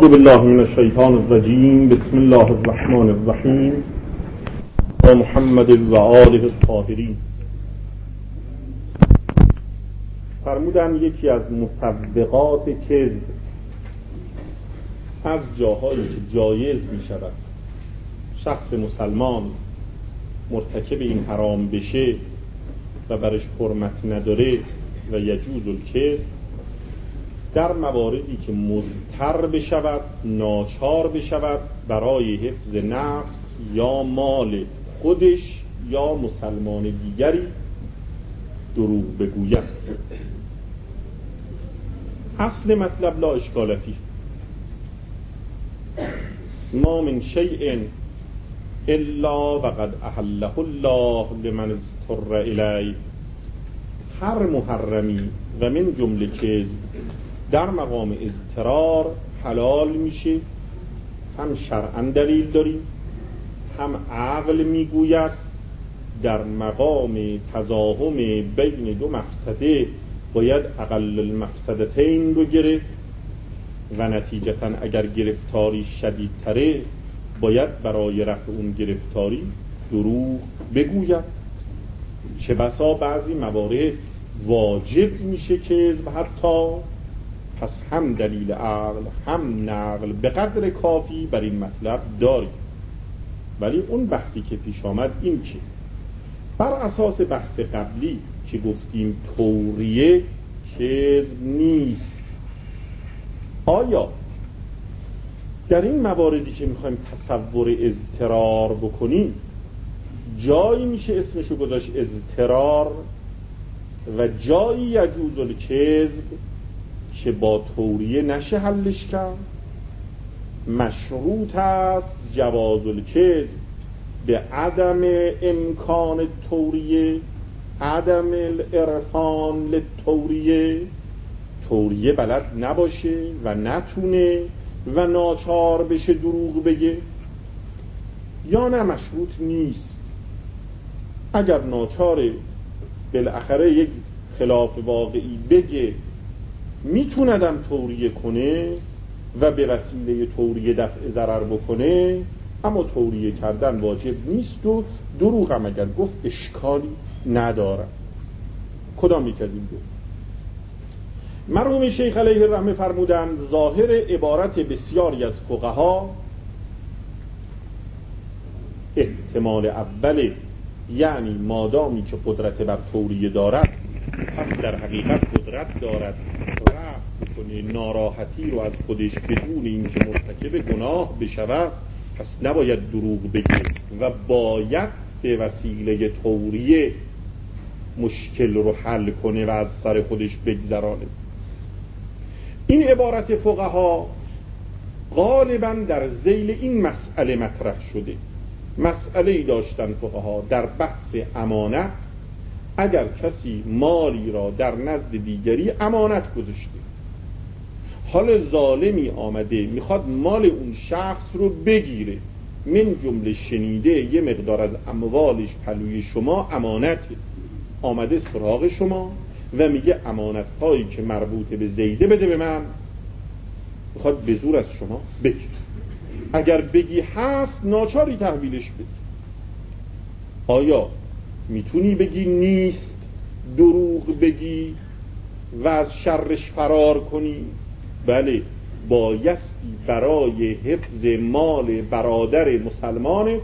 اعوذ بالله من الشیطان الرجیم. بسم الله الرحمن الرحیم. و محمد و آله الطاهرین. فرمودن یکی از مسبقات کذب از جاهایی که جایز می شود شخص مسلمان مرتکب این حرام بشه و برش حرمت نداره و یجوز الکذب، در مواردی که مضطر بشود، ناچار بشود برای حفظ نفس یا مال خودش یا مسلمان دیگری دروغ بگوید. اصل مطلب لا اشکال فیه. ما من شیء الا وقد احله الله لمن اضطر الیه. هر محرمی و من جمله کذب در مقام اضطرار حلال میشه. هم شرعاً دلیل داریم، هم عقل میگوید در مقام تزاحم بین دو مفسده باید اقل المفسدتین رو گرفت و نتیجتاً اگر گرفتاری شدیدتره باید برای رفع اون گرفتاری دروغ بگوید. چه بسا بعضی موارد واجب میشه کذب حتی. پس هم دلیل عقل هم نقل به قدر کافی بر این مطلب داریم. ولی اون بحثی که پیش آمد این که بر اساس بحث قبلی که گفتیم توریه کذب نیست، آیا در این مواردی که میخوایم تصور اضطرار بکنیم جایی میشه اسمشو گذاشت اضطرار و جایی یجوز الکذب که با توریه نشه حلش کرد؟ مشروط است جواز الکذب به عدم امکان توریه، عدم العرفان للتوریه، توریه بلد نباشه و نتونه و ناچار بشه دروغ بگه، یا نه مشروط نیست؟ اگر ناچاره بالاخره یک خلاف واقعی بگه میتوندم توریه کنه و به وسیله توریه دفع ضرر بکنه، اما توریه کردن واجب نیست و دروغم اگر گفت اشکالی نداره. کدام یک از این دو؟ مرحوم شیخ علیه الرحمه فرمودند ظاهر عبارت بسیاری از فقها احتمال اوله، یعنی مادامی که قدرت بر توریه دارد پس در حقیقت قدرت دارد رفع کنه ناراحتی رو از خودش بدون اینکه مرتکب گناه بشود، پس نباید دروغ بگه و باید به وسیله توریه مشکل رو حل کنه و از سر خودش بگذرانه. این عبارت فقها غالبا در ذیل این مسئله مطرح شده. مسئله‌ای داشتن فقها در بحث امانت. اگر کسی مالی را در نزد دیگری امانت گذاشته، حال ظالمی آمده میخواد مال اون شخص رو بگیره، من جمله شنیده یه مقدار از اموالش پلوی شما امانته، آمده سراغ شما و میگه امانت هایی که مربوط به زیده بده به من، میخواد به زور از شما بگیره. اگر بگی هست ناچاری تحویلش بدی. آیا میتونی بگی نیست، دروغ بگی و از شرش فرار کنی؟ بله، بایستی برای حفظ مال برادر مسلمان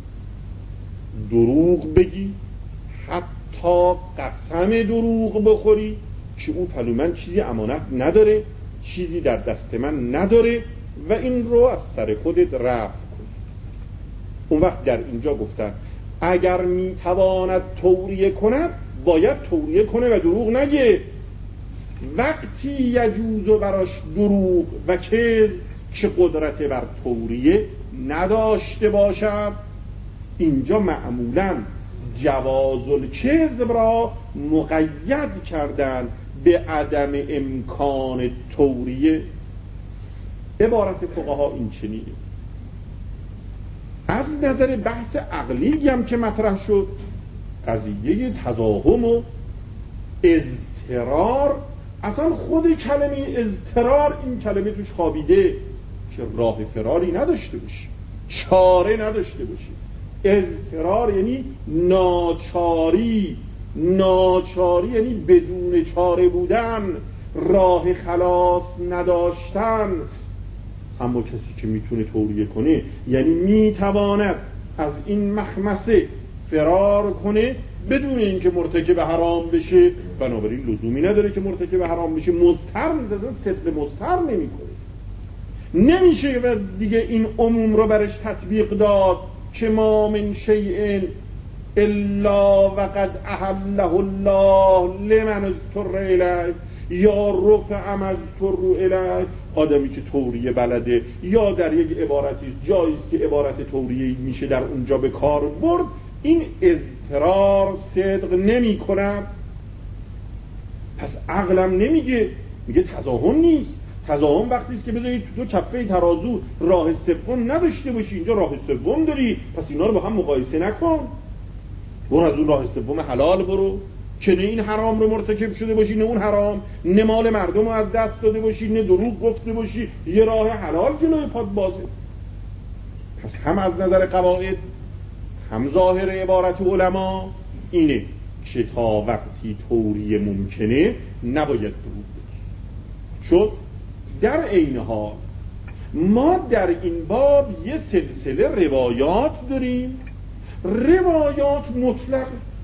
دروغ بگی، حتی قسم دروغ بخوری که او پلو من چیزی امانت نداره، چیزی در دست من نداره و این رو از سر خودت رفع کنی. اون وقت در اینجا گفتن اگر میتواند توریه کند باید توریه کنه و دروغ نگه. وقتی یجوز و براش دروغ و کذب که قدرت بر توریه نداشته باشد، اینجا معمولا جواز الکذب را مقید کردن به عدم امکان توریه. عبارت فقها این چنینه. از نظر بحث عقلی هم که مطرح شد، قضیه تزاحم و اضطرار، اصلا خود کلمه اضطرار این کلمه توش خوابیده. که راه فراری نداشته باشی، چاره نداشته باشی. اضطرار یعنی ناچاری، ناچاری یعنی بدون چاره بودن، راه خلاص نداشتن. اما کسی که میتونه توریه کنه یعنی میتواند از این مخمسه فرار کنه بدون اینکه مرتکب حرام بشه. بنابراین لزومی نداره که مرتکب حرام بشه. مضطر نیست، اصلا صدق مضطر نمیکنه. نمیشه و دیگه این عموم رو برش تطبیق داد که ما من شیء الا وقد احله الله لمن اضطر الیه یا رفع مضطر الیه. آدمی که توریه بلده یا در یک عبارتی جاییست که عبارت توریه میشه در اونجا به کار برد، این اضطرار صدق نمی کند. پس عقلم نمیگه، میگه تضاهن نیست. تضاهن وقتی است که بذارید تو کفه ترازو راه سوم نداشته باشی، اینجا راه سوم داری، پس اینا رو با هم مقایسه نکن. برو از اون راه سوم حلال برو که نه این حرام رو مرتکب شده باشی، نه اون حرام، نه مال مردم رو از دست داده باشی، نه دروغ گفته باشی، یه راه حلال جلوی پات بازه. پس هم از نظر قواعد هم ظاهر عبارت علما اینه که تا وقتی توریه ممکنه نباید دروغ بگی. چون در عین حال ما در این باب یه سلسله روایات داریم، روایات مطلق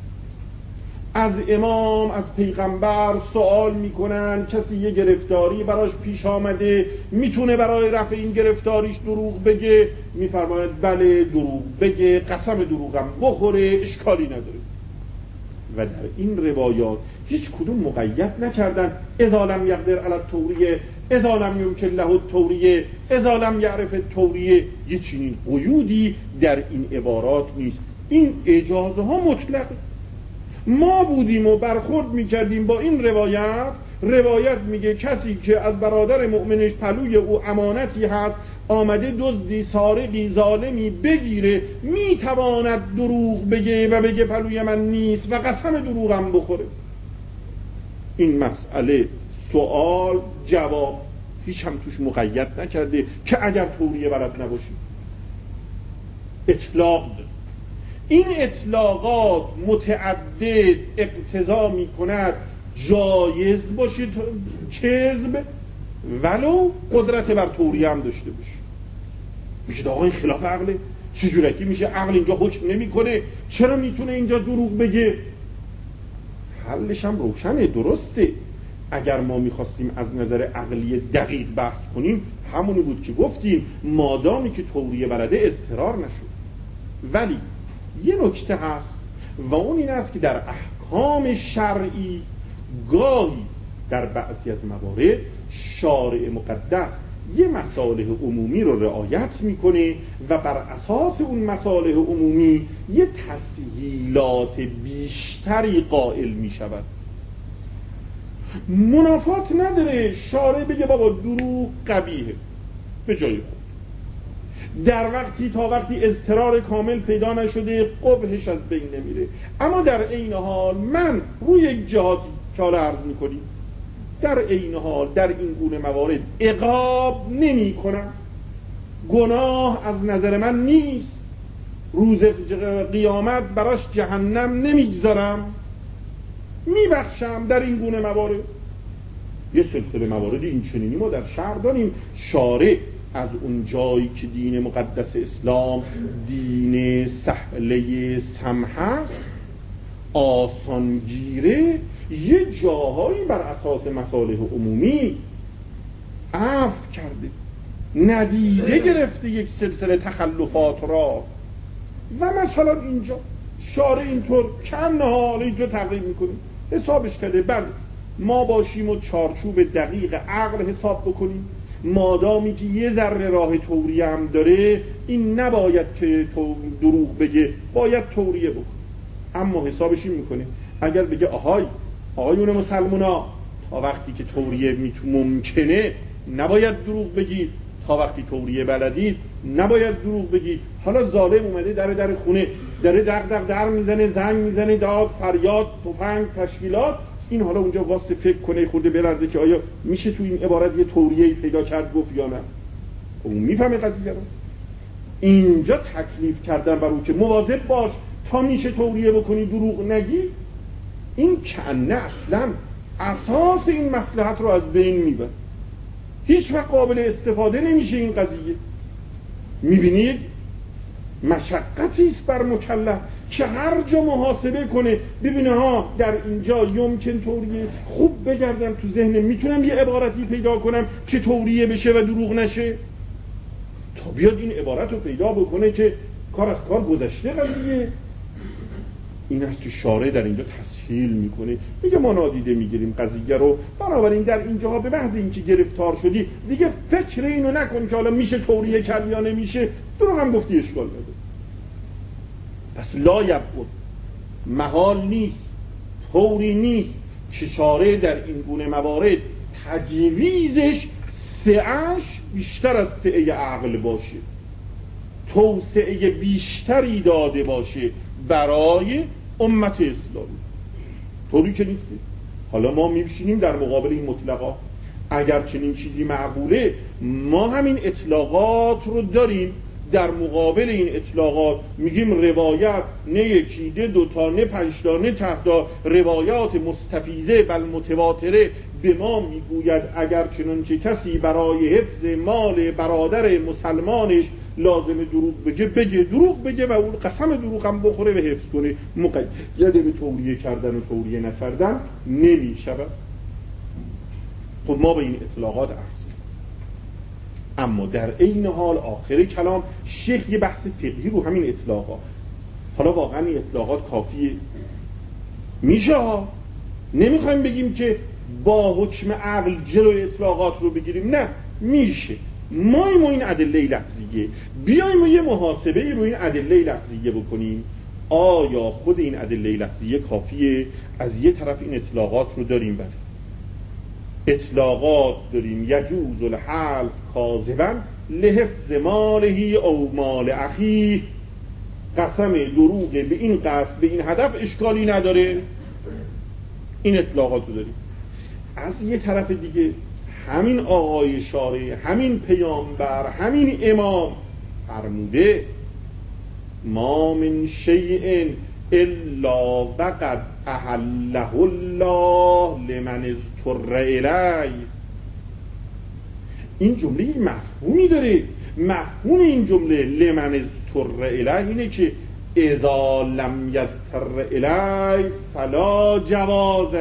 از امام، از پیغمبر سوال میکنن کسی یه گرفتاری براش پیش آمده میتونه برای رفع این گرفتاریش دروغ بگه؟ میفرماید بله دروغ بگه، قسم دروغم بخوره، اشکالی نداره. و در این روایات هیچ کدوم مقید نکردن اذا لم یقدر علی التوریه، اذا لم یمکن له التوریه، اذا لم یعرف التوریه. یه چنین قیودی در این عبارات نیست. این اجازه ها مطلقه. ما بودیم و برخورد میکردیم با این روایت میگه کسی که از برادر مؤمنش پلوی او امانتی هست آمده دزدی، سارقی، ظالمی بگیره، میتواند دروغ بگه و بگه پلوی من نیست و قسم دروغم بخوره. این مسئله سوال جواب هیچ هم توش مقید نکرده که اگر توریه بلد نباشی. اطلاق ده. این اطلاقات متعدد اقتضا می کند جایز باشید کذب ولو قدرت بر توریه هم داشته باشه. میشه آقا این خلاف عقله، چجورکی میشه عقل اینجا حکم نمی کنه؟ چرا میتونه اینجا دروغ بگه؟ حلش هم روشنه، درسته. اگر ما میخواستیم از نظر عقلی دقیق بحث کنیم همونی بود که گفتیم مادامی که توریه بلده اضطرار نشد. ولی یه نکته هست و اون این است که در احکام شرعی گاهی در بعضی از موارد شارع مقدس یه مصالح عمومی رو رعایت میکنه و بر اساس اون مصالح عمومی یه تسهیلات بیشتری قائل میشود. منافات نداره شارع بگه بابا دروغ قبیحه به جای خود، در وقتی تا وقتی اضطرار کامل پیدا نشده قبحش از بین نمیره. اما در عین حال من روی یک جهاتی که حالا عرض میکنیم در عین حال در این گونه موارد عقاب نمی کنم، گناه از نظر من نیست، روز قیامت براش جهنم نمیگذارم، میبخشم. در این گونه موارد یه سلسله موارد این چنینی ما در شرع داریم. شارع از اون جایی که دین مقدس اسلام دین سهله سمح است، آسانگیره، یه جاهایی بر اساس مصالح عمومی عفو کرده، ندیده گرفته یک سلسله تخلفات را. و مثلا اینجا شارع اینطور کنه حال اینجا تغییر میکنیم حسابش کرده. بله ما باشیم و چارچوب دقیق عقل حساب بکنیم، مادامی که یه ذره راه توریه هم داره این نباید که دروغ بگه، باید توریه بکنه. اما حسابش این میکنه اگر بگه آقایون مسلمونا تا وقتی که توریه ممکنه نباید دروغ بگید، تا وقتی توریه بلدید نباید دروغ بگید. حالا ظالم اومده در خونه داره دغدغ در میزنه، زنگ میزنه، داد فریاد، تفنگ، تشکیلات، این حالا اونجا واسه فکر کنه خورده بلرزه که آیا میشه تو این عبارت یه توریه پیدا کرد گفت یا نه. اون میفهمه قضیه رو. اینجا تکلیف کردن بر اون که مواظب باش تا میشه توریه بکنی دروغ نگی، این کنه اصلا اساس این مصلحت رو از بین میبره، هیچ وقت قابل استفاده نمیشه این قضیه. میبینید مشقتی است بر مکلف که هر جا محاسبه کنه ببینه ها در اینجا یمکن توریه، خوب بگردم تو ذهنم میتونم یه عبارتی پیدا کنم که توریه بشه و دروغ نشه، تا بیاد این عبارت رو پیدا بکنه که کار از کار گذشته قضیه. این است که شارع در اینجا تسهیل میکنه، میگه ما نادیده میگیریم قضیه رو، بنابراین در اینجاها به محض اینکه گرفتار شدی دیگه فکر اینو نکن که حالا میشه توریه کرد یا نمیشه، دروغ هم گفتی اشکال نداره. پس لا یبعد، محال نیست، طوری نیست که شارع در این گونه موارد تجویزش سعه‌اش بیشتر از سعه عقل باشه، توسعه بیشتری داده باشه برای امت اسلامی. طوری که نیستی. حالا ما میبشینیم در مقابل این مطلقات، اگر چنین چیزی معقوله ما همین اطلاقات رو داریم، در مقابل این اطلاقات میگیم روایت نه یکی نه دوتا نه پنجتا نه تهتا، روایات مستفیضه بل متواتره به ما میگوید اگر چنانچه کسی برای حفظ مال برادر مسلمانش لازم دروغ بگه دروغ بگه و اون قسم دروغ هم بخوره و حفظ کنه، مقید به توریه کردن و توریه نکردن نمیشود. خب ما به این اطلاقات عرض، اما در عین حال آخر کلام شیخ یه بحث فقهی رو همین اطلاقات. حالا واقعا این اطلاقات کافیه؟ میشه ها، نمیخوایم بگیم که با حکم عقل جلوی اطلاقات رو بگیریم، نه میشه. ما این ادله لفظیه بیایم و یه محاسبه رو این ادله لفظیه بکنیم، آیا خود این ادله لفظیه کافیه؟ از یه طرف این اطلاقات رو داریم، بله اطلاقات داریم، یجوز الحلف کاذبا لحفظ ماله او مال اخیه، قسم دروغ به این قصد به این هدف اشکالی نداره، این اطلاقات رو داریم. از یه طرف دیگه همین آقای شارع، همین پیامبر، همین امام فرموده ما من شیء الا وقد احله الله لمن اضطر الیه. این جمله مفهومی داره. مفهوم این جمله لمن اضطر الیه اینه که اذا لم یضطر الیه فلا جواز،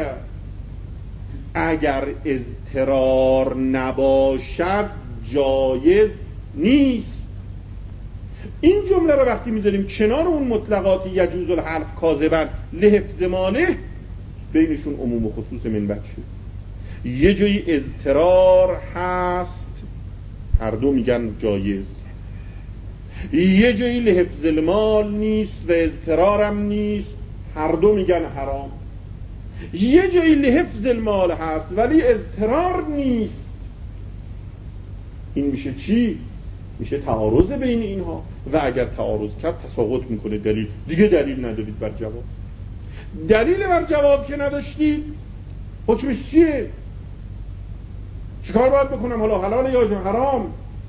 اگر اضطرار نباشد جایز نیست. این جمله رو وقتی میذاریم کنار اون مطلقات یجوز الحلف کاذبا لحفظ ماله، بینشون عموم و خصوص منبت شد. یه جایی اضطرار هست هر دو میگن جایز، یه جایی لحفظ المال نیست و اضطرارم نیست هر دو میگن حرام، یه جایی لحفظ المال هست ولی اضطرار نیست. این میشه چی؟ میشه تعارض بین اینها، و اگر تعارض کرد تساقط میکنه دلیل. دیگه دلیل ندارید بر جواب. دلیل بر جواب که نداشتید حکمش چیه؟ چیکار باید بکنم؟ حالا حلال یا حرام؟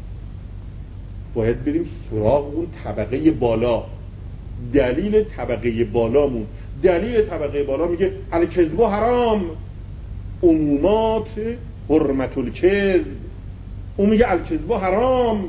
باید بریم سراغ اون طبقه بالا، دلیل طبقه بالامون. دلیل طبقه بالا میگه الکذب حرام، عمومات حرمت الکذب، اون میگه الکذب حرام.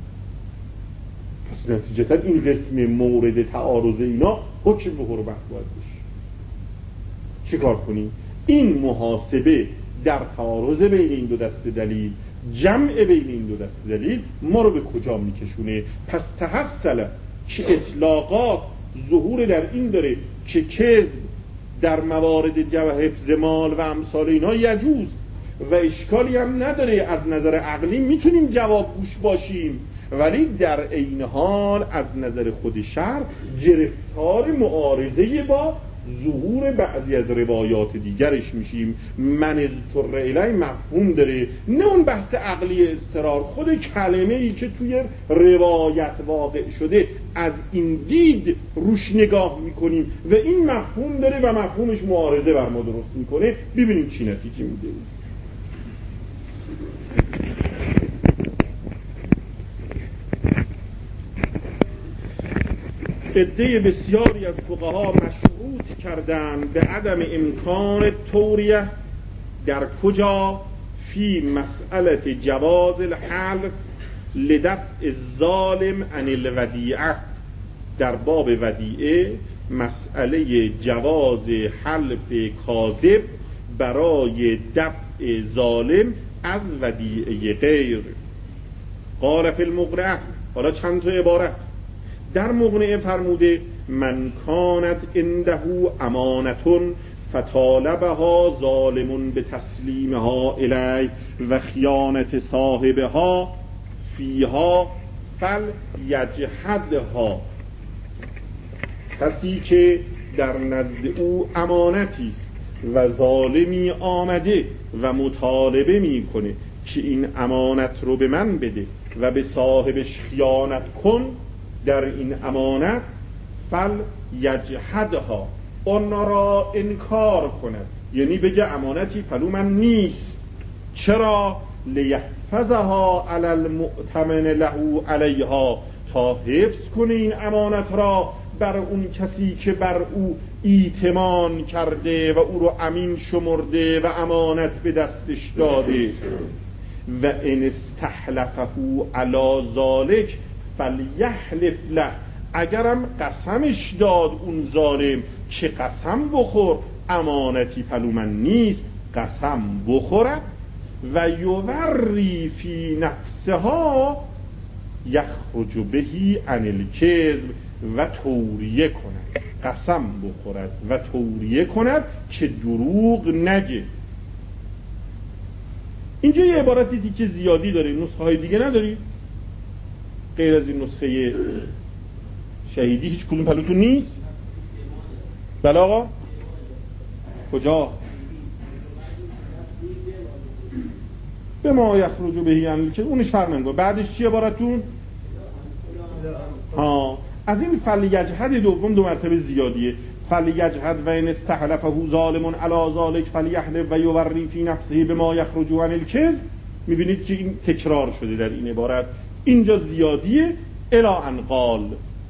پس نتیجتا این قسم مورد تعارض اینا حکم به حرمت باید بشه. چی کار کنیم؟ این محاسبه در تعارض بین این دو دست دلیل، جمع بین این دو دست دلیل ما رو به کجا میکشونه؟ پس تحصل که اطلاقات ظهور در این داره که کذب در موارد حفظ مال و امثال اینا یجوز و اشکالی هم نداره، از نظر عقلی میتونیم جواب گوش باشیم، ولی در عین حال از نظر خود شرع گرفتار معارضه با ظهور بعضی از روایات دیگرش میشیم. من اضطر الیه مفهوم داره، نه اون بحث عقلی اضطرار، خود کلمه ای که توی روایت واقع شده از این دید روش نگاه میکنیم و این مفهوم داره و مفهومش معارضه بر ما درست میکنه. ببینیم چی نتیجه میده. عده بسیاری از فقها مشروط کردند به عدم امکان توریه. در کجا؟ فی مسئله جواز الحلف لدفع الظالم عن الودیعه. در باب ودیعه مسئله جواز حلف کاذب برای دفع ظالم از ودیعه غیر. قال فی المقنعه، حالا چند تا عبارت در مقنعه فرموده من کانت عنده امانتون فطالبها ظالم به تسلیمها الیه و خیانت صاحبها فیها فلیجحدها. کسی که در نزد او امانتی است و ظالمی آمده و مطالبه میکنه که این امانت رو به من بده و به صاحبش خیانت کن در این امانت، فلیجحدها، آن را انکار کند، یعنی بگه امانتی پلو من نیست. چرا؟ لیحفظها علی المؤتمن له علیها، تا حفظ کنه این امانت را بر اون کسی که بر او ایتمان کرده و او رو امین شمرده و امانت به دستش داده. و ان استحلفه علی ذلک فلیحلف له، اگرم قسمش داد اون ظالم که قسم بخور امانتی پلو من نیست، قسم بخورد و یوری فی نفسها یخرج بهی عن الکذب، و توریه کند، قسم بخورد و توریه کند که دروغ نگه. اینجا یه عبارتی دیگه زیادی داره، نسخه های دیگه نداری؟ غیر از این نسخه شهیدی هیچ کدوم پلوتون نیست؟ بله آقا؟ کجا؟ به ما یخرج بهی عن الکذب، اونش فرق نمیکنه. بعدش چی عبارتون؟ از این فلیجحد دوم دو مرتبه زیادیه. فلیجحد و ان استحلفه ظالم علی ذلک فلیحلف و یوری فی نفسه بما یخرج عن الکذب. میبینید که این تکرار شده در این عبارت، اینجا زیادیه. الی ان قال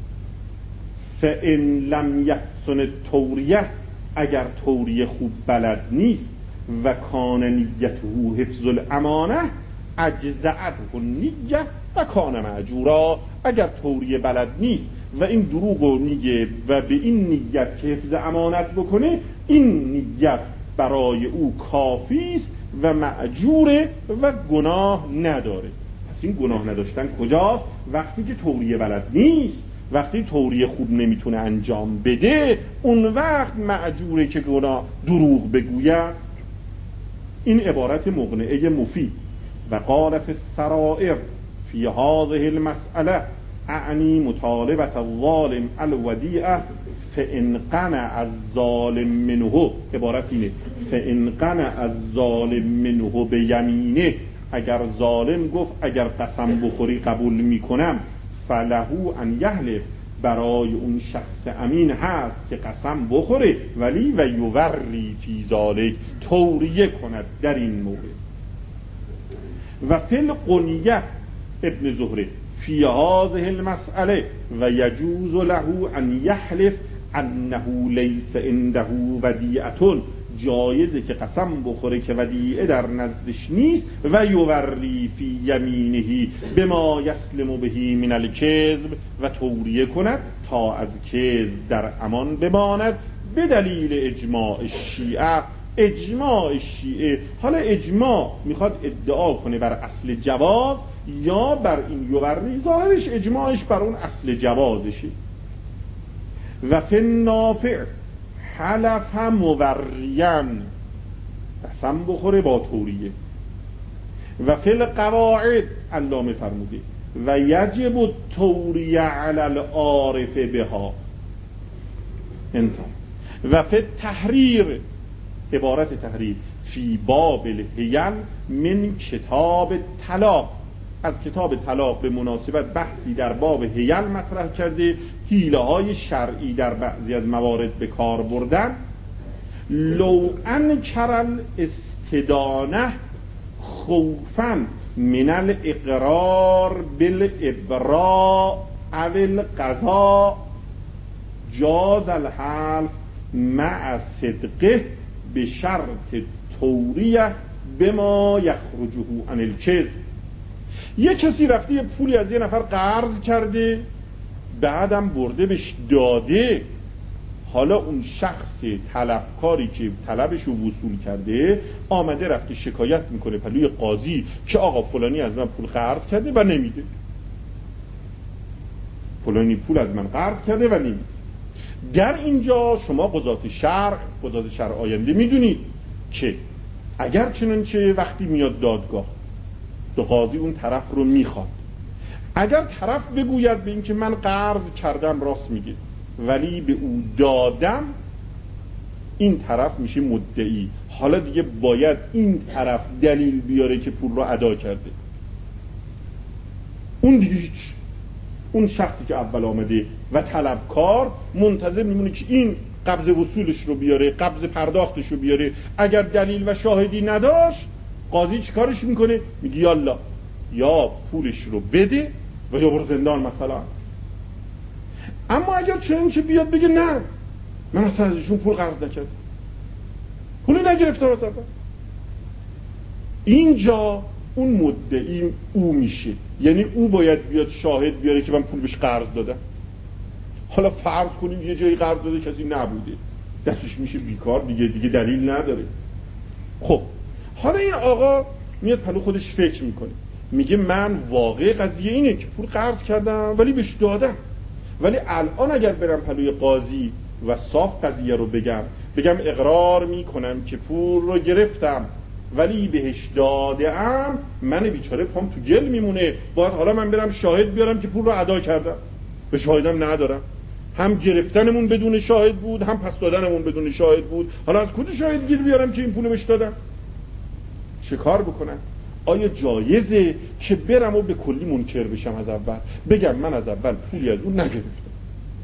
فان لم یحسن التوریه، اگر توریه خوب بلد نیست، و کان نیته حفظ الامانه اجزعته النیه و کان مأجورا، اگر توریه بلد نیست و این دروغو میگه و به این نیت که حفظ امانت بکنه، این نیت برای او کافی است و مأجوره و گناه نداره. پس این گناه نداشتن کجاست؟ وقتی که توریه بلد نیست، وقتی توریه خوب نمیتونه انجام بده، اون وقت مأجوره که گناه دروغ بگوید. این عبارت مقنعه مفید. و قال فی السرائر فی هذه المسئله اعنی مطالبه الظالم الودیعه فان قنع الظالم منه، عبارت اینه، فان قنع الظالم منه بیمینه، اگر ظالم گفت اگر قسم بخوری قبول میکنم، فلهو ان یحلف، برای اون شخص امین هست که قسم بخوره، ولی و یوری فی ذالک، توریه کند در این مورد. و فی القنیه ابن زهره فی هذه المسئله و یجوز له ان یحلف انه لیس عنده ودیعه، جایزه که قسم بخوره که ودیعه در نزدش نیست، و یوری فی یمینه بما یسلم بهی من الکذب، و توریه کند تا از کذب در امان بماند، به دلیل اجماع شیعه. اجماع شیعه، حالا اجماع میخواد ادعا کنه بر اصل جواز یا بر این یوری، ظاهرش اجماعش بر اون اصل جوازشه. و فی النافع حلف مورین، قسم بخوره با توریه. و فی القواعد علامه فرموده و یجب التوریه علی العارف بها انتها. و فی التحریر، عبارت تحریر فی باب الحیل من کتاب طلاق، از کتاب طلاق به مناسبت بحثی در باب حیل مطرح کرده، حیله های شرعی در بعضی از موارد به کار بردن. لو انکر الاستدانه خوفا من الاقرار بالابراء او القضاء جاز الحلف مع صدقه به شرط توریه بما یخرجه عن الکذب. یه کسی رفته یه پولی از یه نفر قرض کرده، بعدم برده بهش داده. حالا اون شخص طلبکاری که طلبش رو وصول کرده آمده رفته شکایت میکنه پلوی قاضی که آقا فلانی از من پول قرض کرده و نمیده، فلانی پول از من قرض کرده و نمیده. در اینجا شما قضات شرع آینده میدونید که اگر چنانچه وقتی میاد دادگاه دو قاضی اون طرف رو میخواد، اگر طرف بگوید به این که من قرض کردم راست میگه ولی به او دادم، این طرف میشه مدعی. حالا دیگه باید این طرف دلیل بیاره که پول رو ادا کرده. اون دیگه هیچ، اون شخصی که اول آمده و طلبکار منتظر میمونه که این قبض وصولش رو بیاره، قبض پرداختش رو بیاره. اگر دلیل و شاهدی نداشت قاضی چیکارش میکنه؟ میگه یالا یا پولش رو بده و یا برو زندان مثلا. اما اگر چنانچه بیاد بگه نه من اصلا ازشون پول قرض نکردم، پولی نگرفتم از اول، اینجا اون مدعی او میشه. یعنی او باید بیاد شاهد بیاره که من پول بهش قرض دادم. حالا فرض کنیم یه جایی قرض داده کسی نبوده، دستش میشه بیکار دیگه دلیل نداره. خب حالا این آقا میاد پلو خودش فکر میکنه، میگه من واقع قضیه اینه که پول قرض کردم ولی بهش دادم، ولی الان اگر برم پلوی قاضی و صاف قضیه رو بگم اقرار میکنم که پول رو گرفتم ولی بهش دادم، من بیچاره پام تو گل میمونه. باید حالا من برم شاهد بیارم که پول رو ادا کردم، به شاهدم ندارم. هم گرفتنمون بدون شاهد بود، هم پس دادنمون بدون شاهد بود. حالا از کجا شاهد گیر بیارم که این پول بهش دادم؟ چه کار بکنم؟ آیا جایزه که برم و به کلی منکر بشم از اول، بگم من از اول پولی از اون نگرفتم،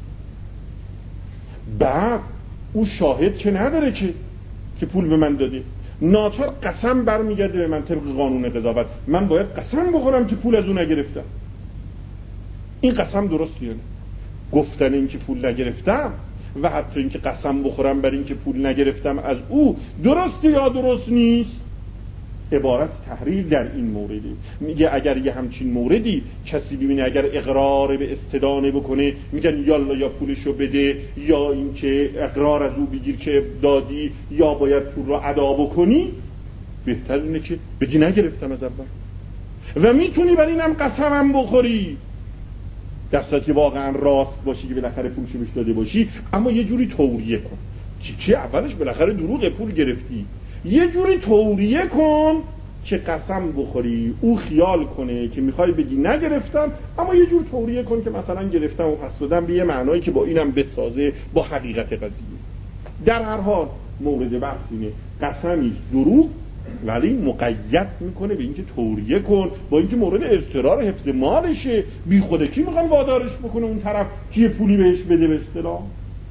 بعد او شاهد که نداره که پول به من داده، ناچار قسم برمیگرده به من طبق قانون قضاوت، من باید قسم بخورم که پول از اون نگرفتم. این قسم درستیه؟ گفتن این که پول نگرفتم و حتی این که قسم بخورم بر این که پول نگرفتم از او درسته یا درست نیست؟ عبارت تحریر در این مورده. میگه اگر یه همچین موردی کسی ببینه اگر اقرار به استدانه بکنه میگن یالا یا پولشو بده یا اینکه اقرار از او بگیر که دادی یا باید پول رو ادا بکنی، بهتر اینه که بگی نگرفتم از اول و میتونی بر اینم قسمم بخوری دستا که واقعا راست باشی که بالاخره پولشو بهش داده باشی، اما یه جوری توریه کن که اولش بالاخره دروغ پول گرفتی، یه جوری توریه کن که قسم بخوری او خیال کنه که میخوای بگی نگرفتم، اما یه جور توریه کن که مثلا گرفتم و پس دادم به یه معنایی که با اینم بسازه با حقیقت قضیه. در هر حال مورد بحث اینه قسمی دروغ ولی مقید میکنه به اینکه توریه کن، با اینکه مورد اضطرار حفظ مالشه، بی خود کی میخوام وادارش بکنه اون طرف که یه پولی بهش بده به اصطلاح.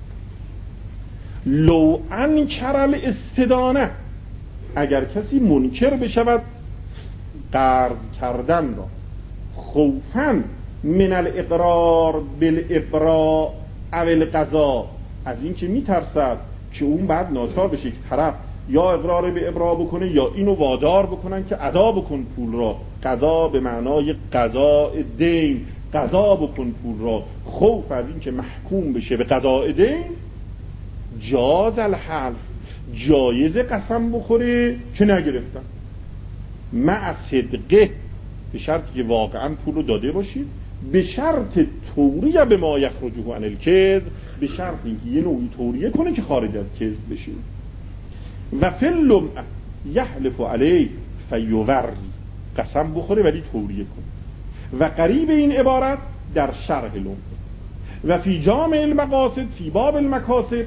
لو انکر الاستدانه، اگر کسی منکر بشود قرض کردن را خوفاً من الاقرار بالابراء او القضاء، از این که میترسد که اون بعد ناچار بشه که طرف یا اقرار به ابراء بکنه یا اینو وادار بکنن که ادا بکن پول را، قضا به معنای قضاء دین، قضا بکن پول را، خوف از این که محکوم بشه به قضاء دین، جاز الحلف، جایز قسم بخوره که نگرفتم، مع صدقه، به شرطی که واقعا پول رو داده باشید، به شرط توریه به ما یخرجه عن الکذب، به شرط اینکه یه نوعی توریه کنه که خارج از کذب بشه. و فی اللمع یحلف علی فیوری، قسم بخوره ولی توریه کنه. و قریب این عبارت در شرح لمع و فی جامع المقاصد فی باب المکاسب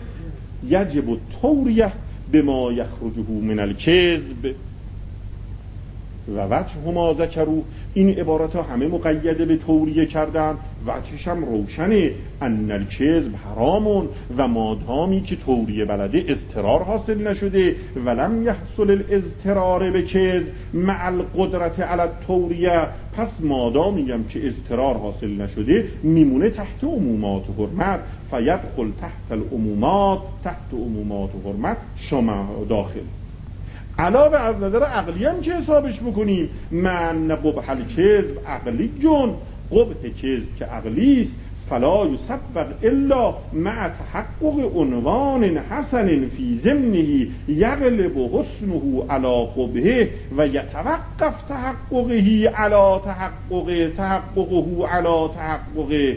یجب التوریه بما یخرجه من الکذب. و وجه ما ذکروا، این عبارت ها همه مقیده به توریه کردن، وجهش هم روشنه، ان الکذب حرامون، و مادامی که توریه بلده اضطرار حاصل نشده، ولم یحصل الاضطرار به کذب مع القدرت علی التوریه، پس مادامی هم که اضطرار حاصل نشده میمونه تحت عمومات حرمت، فیدخل تحت العمومات، تحت عمومات حرمت شما داخل. علاوه از نظر عقلی هم که حسابش بکنیم، من قبح الکذب عقلی جون، قبح کذب که عقلی است، فلا یسبق الا مع تحقق عنوان حسن فی ضمنه یغلب حسنه علی قبحه و یتوقف تحققه علی تحققه علی تحقق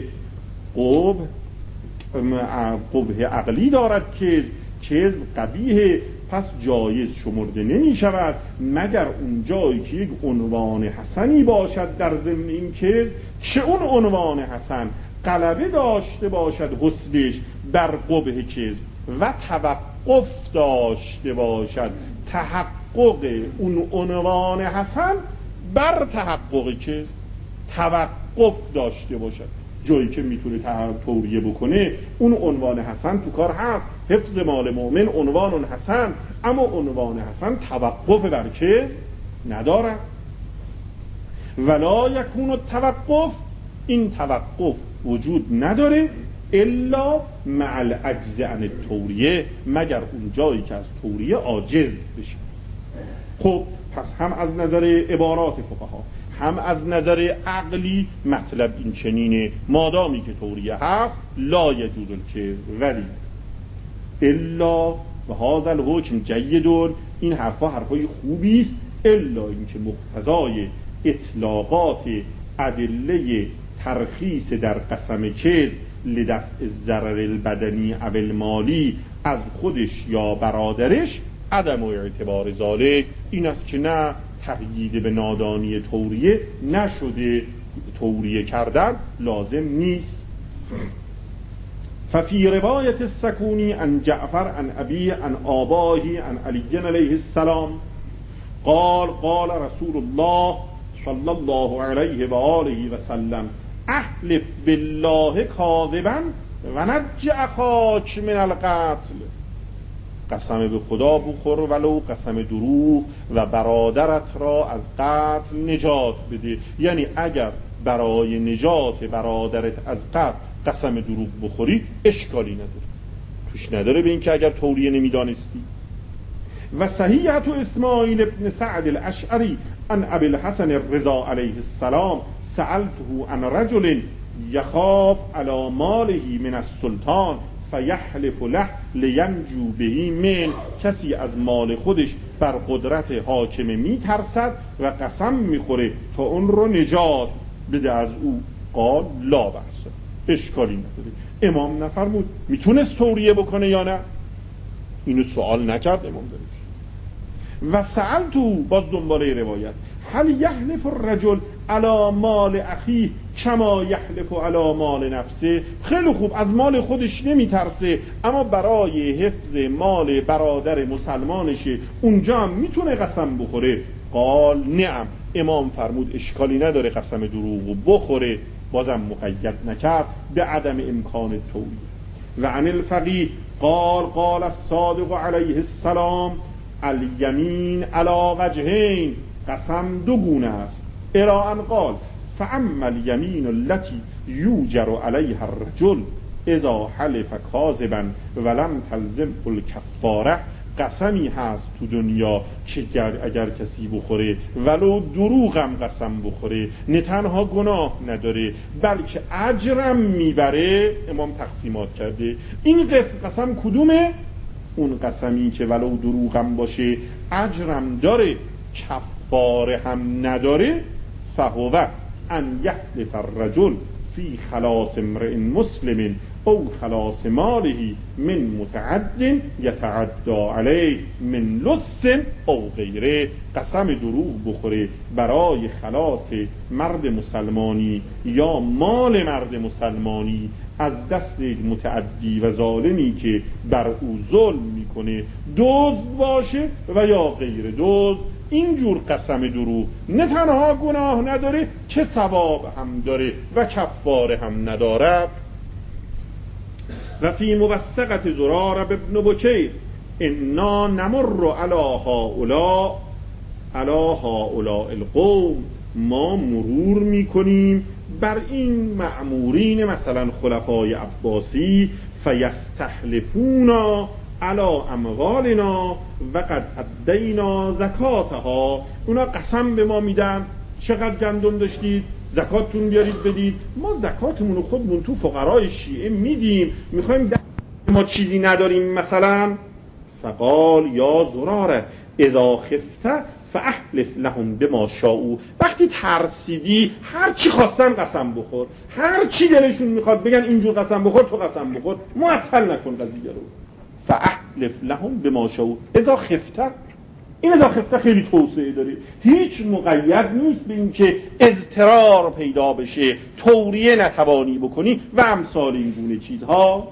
قبح عقلی دارد. کذب قبیحه، پس جایز شمرده نمی شود مگر اون جایی که یک عنوان حسنی باشد در ضمن این کذب، که اون عنوان حسن غلبه داشته باشد حسنش بر قبح کذب و توقف داشته باشد تحقق اون عنوان حسن بر تحقق کذب، توقف داشته باشد. جایی که میتونه توریه بکنه اون عنوان حسن تو کار هست، حفظ مال مؤمن عنوان حسن، اما عنوان حسن توقف بر کذب ندارد. ولا یکون التوقف، این توقف وجود نداره الا مع العجز عن التوریه، مگر اون جایی که از توریه عاجز بشه. خب پس هم از نظر عبارات فقها هم از نظر عقلی مطلب این چنینه، مادامی که توریه هست لا یجوز الکذب، ولی الا و هذا الحکم جیدون، این حرفای خوبی است، الا اینکه مقتضای اطلاقات ادله ترخیص در قسم کذب لدفع الضرر البدنی او المالی از خودش یا برادرش عدم و اعتبار ذالک، این است که نه تقیید به نادانی توریه نشده، توریه کردن لازم نیست. ففي روایت السکونی عن جعفر عن ابیه عن آبائه عن علی علیه السلام قال قال رسول الله صلی الله علیه و آله و سلم احلف بالله کاذبا و نج اخاک من القتل، قسم به خدا بخور ولو قسم دروغ و برادرت را از قتل نجات بده. یعنی اگر برای نجات برادرت از قتل قسم دروغ بخوری اشکالی نداره، توش نداره به این که اگر توریه نمیدانستی. و صحیحت اسماعیل ابن سعد الاشعری عن ابی الحسن الرضا علیه السلام سألته عن رجل یخاف علی ماله من السلطان فیحلف له لینجو بهی من، کسی از مال خودش بر قدرت حاکم میترسد و قسم میخوره تا اون رو نجات بده از او. قال لا بأس، اشکالی نداره. امام نفرمود میتونست توریه بکنه یا نه؟ اینو سوال نکرد امام داره. و سألتو، باز دنباله روایت، هل یحلف الرجل علی مال اخیه کما یحلف علی مال نفسه؟ خیلی خوب، از مال خودش نمیترسه اما برای حفظ مال برادر مسلمانشه اونجا هم میتونه قسم بخوره. قال نعم، امام فرمود اشکالی نداره قسم دروغو بخوره، بازم مقید نکرد به عدم امکان توریه. و عن الفقیه قال قال الصادق علیه السلام الیمین علی وجهین، قسم دو گونه است. الی ان قال فاما الیمین التي یوجر علیها الرجل اذا حلف کاذبا ولم تلزم الکفاره، قسمی هست تو دنیا که اگر کسی بخوره ولو دروغم قسم بخوره نه تنها گناه نداره بلکه اجرم میبره. امام تقسیمات کرده این قسم کدومه؟ اون قسمی که ولو دروغم باشه اجرم داره کفاره هم نداره. فهو ان یحلف الرجل فی خلاص امرئ مسلم او خلاص ماله من متعد یتعدى علیه من لص او غیره. قسم دروغ بخوره برای خلاص مرد مسلمانی یا مال مرد مسلمانی از دست متعدی و ظالمی که بر او ظلم میکنه، دزد باشه و یا غیر دزد، اینجور قسم دروغ نه تنها گناه نداره که ثواب هم داره و کفاره هم نداره. و فی موثقت زرار ابن بکیر انا نمر علی هؤلاء القوم، ما مرور میکنیم بر این مأمورین مثلا خلفای عباسی، فیستحلفونا علی اموالنا و قد ادینا زکاتها، اونا قسم به ما میدن چقدر گندم داشتید زکاتتون بیارید بدید، ما زکاتمون رو خودمون تو فقرای شیعه میدیم، میخوایم ما چیزی نداریم مثلا. فقال یا زراره اذا خفت فاحلف لهم بما شاءوا، وقتی ترسیدی هر چی خواستن قسم بخور، هر چی دلشون میخواد بگن اینجور قسم بخور تو قسم بخور، معطل نکن قضیه رو. فاحلف لهم بما شاءوا اذا خفت، این اذا خفت خیلی توسعه داره، هیچ مقید نیست به این که اضطرار پیدا بشه توریه نتوانی بکنی و امثال این گونه چیزها.